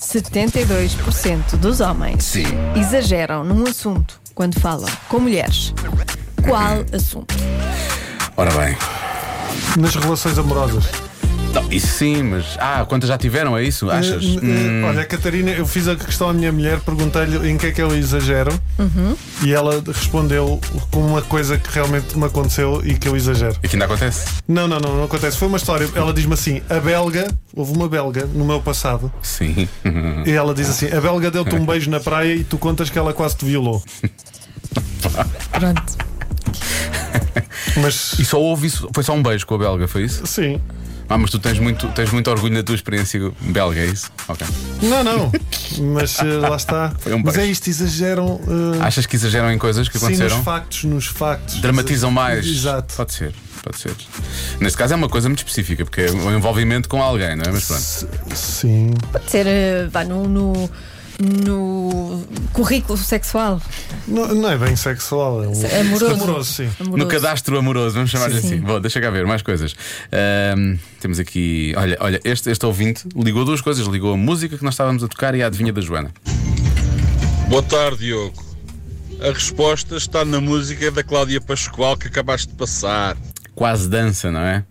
72% dos homens exageram num assunto quando falam com mulheres. Qual assunto? Ora bem. Nas relações amorosas. Não, isso sim, mas. Quantas já tiveram, é isso? Achas? Olha, Catarina, eu fiz a questão à minha mulher, perguntei-lhe em que é que eu exagero e ela respondeu com uma coisa que realmente me aconteceu e que eu exagero. E que ainda acontece? Não acontece. Foi uma história. Ela diz-me assim: houve uma belga no meu passado. Sim. E ela diz assim: a belga deu-te um beijo na praia e tu contas que ela quase te violou. Pronto. Mas E só houve isso? Foi só um beijo com a belga, foi isso? sim. Mas tu tens muito orgulho na tua experiência belga, é isso? Ok. Não. Mas lá está. Foi um Mas beijo. é isto, exageram. Achas que exageram em coisas que Sim, aconteceram? nos factos. Dramatizam mais? Exato. Pode ser. Neste caso é uma coisa muito específica, porque é um envolvimento com alguém, não é? Mas pronto. Sim. Pode ser no currículo sexual. Não é bem sexual, é Amoroso. sim. No cadastro amoroso, vamos chamar-lhe Sim. assim. Bom, deixa cá ver, mais coisas. Temos aqui. Olha, este ouvinte ligou duas coisas: ligou a música que nós estávamos a tocar e a adivinha da Joana. Boa tarde, Diogo. A resposta está na música da Cláudia Pascoal que acabaste de passar. Quase dança, não é?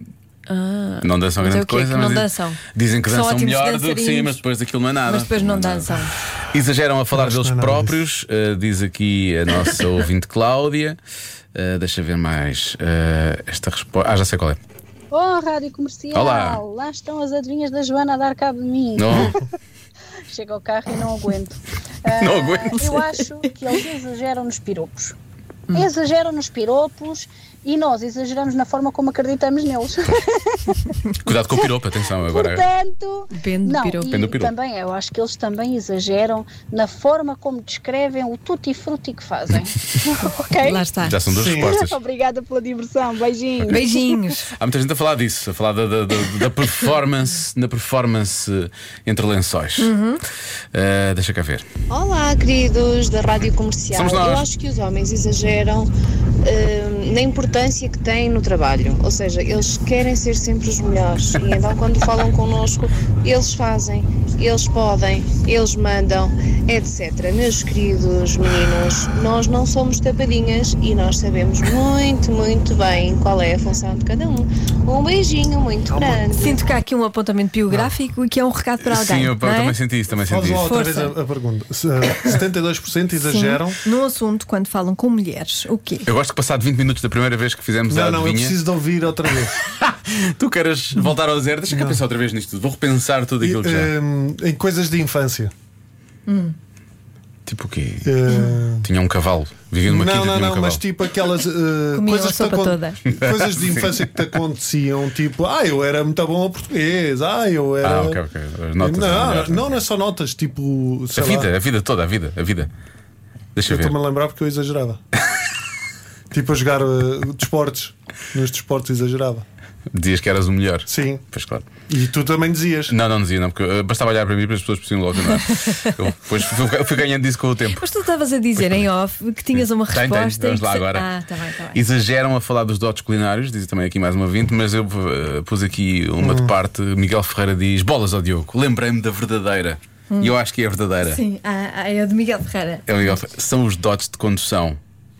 Não dançam Mas grande é o quê? coisa, Que não mas dançam? dizem que São dançam ótimos melhor do que sim, dançarinos. mas depois daquilo não é nada. Mas depois não dançam. Exageram a falar Acho deles que não é nada próprios, diz aqui a nossa ouvinte Cláudia. Deixa ver mais esta resposta. Já sei qual é. Oh, Rádio Comercial! Olá. Lá estão as adivinhas da Joana a dar cabo de mim. Não? Chego ao carro e não aguento. Não aguento. Eu acho que eles exageram nos piropos. Exageram nos piropos e nós exageramos na forma como acreditamos neles. Cuidado com o piropo, atenção agora. Portanto, Depende do não, piropo. Depende do piropo. também eu acho que eles também exageram na forma como descrevem o tutti-frutti que fazem. Ok? Lá está. Já são duas Sim. respostas. Obrigada pela diversão. Beijinhos. Beijinhos. Há muita gente a falar disso, a falar da performance, na performance entre lençóis. Deixa cá ver. Olá, queridos da Rádio Comercial. Somos nós. Eu acho que os homens exageram na importância que têm no trabalho. Ou seja, eles querem ser sempre os melhores. E então, quando falam connosco, eles fazem, eles podem, eles mandam, etc. Meus queridos meninos, nós não somos tapadinhas e nós sabemos muito bem qual é a função de cada um. Um beijinho muito grande. Sinto que há aqui um apontamento biográfico e que é um recado para alguém. Sim, eu não é? também senti isso. Faz lá outra vez Força. a pergunta. 72% exageram. Sim, num assunto quando falam com mulheres. O quê? Eu gosto que passado 20 minutos da primeira vez que fizemos a Não, eu adivinha, preciso de ouvir outra vez. tu queres voltar ao zero? Deixa cá pensar outra vez nisto tudo. Vou repensar tudo aquilo que já. Em coisas de infância. Tipo o quê? Eh, Tinha um cavalo. Vivia numa quinta e tinha um cavalo. mas tipo aquelas Comiam coisas a sopa toda. coisas de infância que te aconteciam, tipo, eu era muito bom a português, eu era. Ok. As notas são melhores, não é só notas, tipo, sei lá. A vida toda, a vida. Deixa Eu ver. estou-me a lembrar porque eu exagerava. Tipo a jogar desportos. Nos desportos exagerava. Dizias que eras o melhor. Sim. Pois claro. E tu também dizias. Não dizia, não, porque bastava olhar para mim para as pessoas percebiam logo, não é? Eu depois fui ganhando disso com o tempo. Mas tu estavas a dizer em off que tinhas uma Tem, resposta. vamos e lá que agora. Tá bem. Exageram a falar dos dotes culinários, diz também aqui mais uma 20, mas eu pus aqui uma de parte. Miguel Ferreira diz: bolas ao Diogo, lembrei-me da verdadeira. E eu acho que é a verdadeira. Sim, é a de Miguel Ferreira. É o Miguel Ferreira. São os dotes de condução.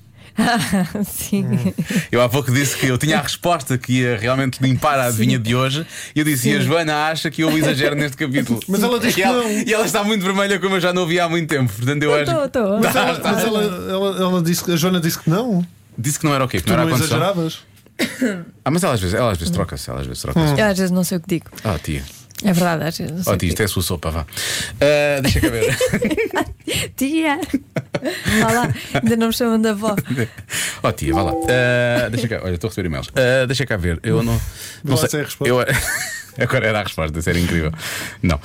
Sim. Eu há pouco disse que eu tinha a resposta que ia realmente limpar a adivinha de hoje. E eu disse: e a Joana acha que eu exagero neste capítulo. Mas ela diz que não. E ela está muito vermelha, como eu já não ouvi há muito tempo. Portanto, eu acho. Estou. Mas ela disse que a Joana disse que não. Disse que não era o quê? Que Tu não era não a condução. exageravas. Mas ela às vezes troca-se. Eu às vezes não sei o que digo. Tia. É verdade, às vezes não sei o que Tia, isto é a sua sopa, vá. Deixa cá ver. Tia! Vá lá, ainda não me chamam da avó. Tia, vá lá. Deixa cá. Olha, estou a receber e-mails. Deixa cá ver. Eu não Não sei. sei a resposta. Agora era a resposta, isso era incrível. Não.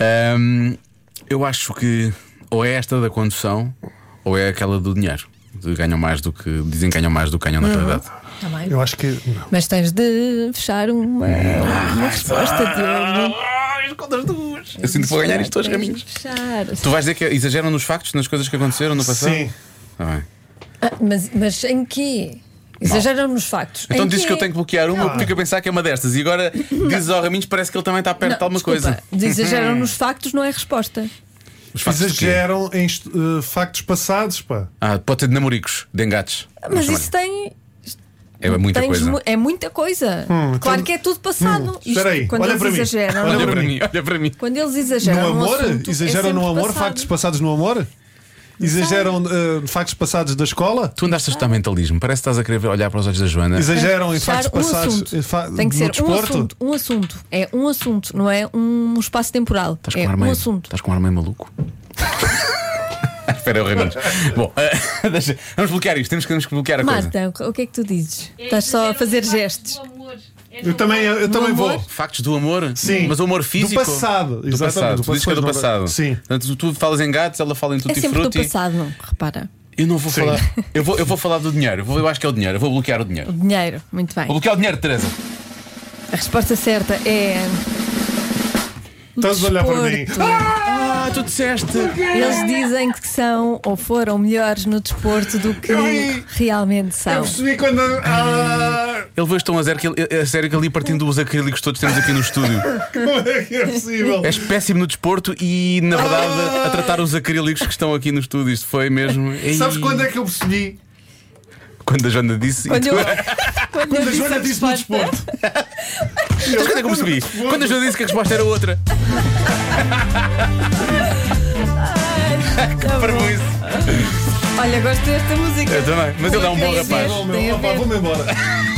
Eu acho que ou é esta da condução ou é aquela do dinheiro. Ganham mais do que. Dizem que ganham mais do que ganham na realidade. Tá bem. Eu acho que. Não. Mas tens de fechar uma resposta, Diogo. Esconde as duas. Eu sinto que vou ganhar isto todos os caminhos. Fechar. Tu vais dizer que exageram nos factos, nas coisas que aconteceram no passado? Sim. Tá bem. Mas em quê? Exageram nos factos. Então Em dizes que eu tenho que bloquear uma, eu fico a pensar que é uma destas. E agora dizes ao Raminhos, parece que ele também está perto de alguma coisa. Exageram nos factos, não é resposta. Os factos de quê? Exageram em factos passados, pá. Pode ser de namoricos, de engates. Mas Vamos isso tem. É muita tens coisa. É muita coisa. Claro que é tudo passado. Isto, Espera aí, quando olha eles para mim. exageram. Olha para mim, olha para mim. Quando eles exageram No num amor? assunto, Exageram é no sempre amor, passado. factos passados no amor? Exageram factos passados da escola? Tu andaste a estudar mentalismo. Parece que estás a querer olhar para os olhos da Joana. Exageram em Fechar factos passados Tem que no ser desporto? um assunto. É um assunto, não é um espaço temporal. Estás com É um ar um meio, assunto. Estás com um ar meio maluco. Espera, o Raminhos. Bom, vamos bloquear isto. Temos que bloquear a coisa. Marta, o que é que tu dizes? Estás só a fazer gestos. Eu também vou. Factos do amor? Sim. Mas o amor físico? Do passado. Do Exatamente, passado. do Tu dizes que é do passado. passado. Sim. Portanto, tu falas em gatos, ela fala em É tutti sempre do frutti. passado, repara. Eu não vou falar. Eu vou falar do dinheiro. Eu acho que é o dinheiro. Eu vou bloquear o dinheiro. O dinheiro, muito bem. Vou bloquear o dinheiro, Teresa. A resposta certa é. Estás a olhar para mim. desporto. Tu disseste. Eles dizem que são ou foram melhores no desporto do que realmente Eu são. percebi quando. Ele veio tão a sério que ali partindo dos acrílicos todos que temos aqui no estúdio. Como é que é possível? És péssimo no desporto e, na verdade, a tratar os acrílicos que estão aqui no estúdio. Isto foi mesmo. Sabes quando é que eu percebi? Quando a Joana disse. Quando eu Quando a Joana disse no resposta- desporto. Sabes quando é que eu percebi? Quando a Joana disse que a resposta era outra. Tá Para bom. isso. Olha, gosto desta música. Eu também. Mas ele é um bom Tem a rapaz. ver, tem a ver. Vou-me embora.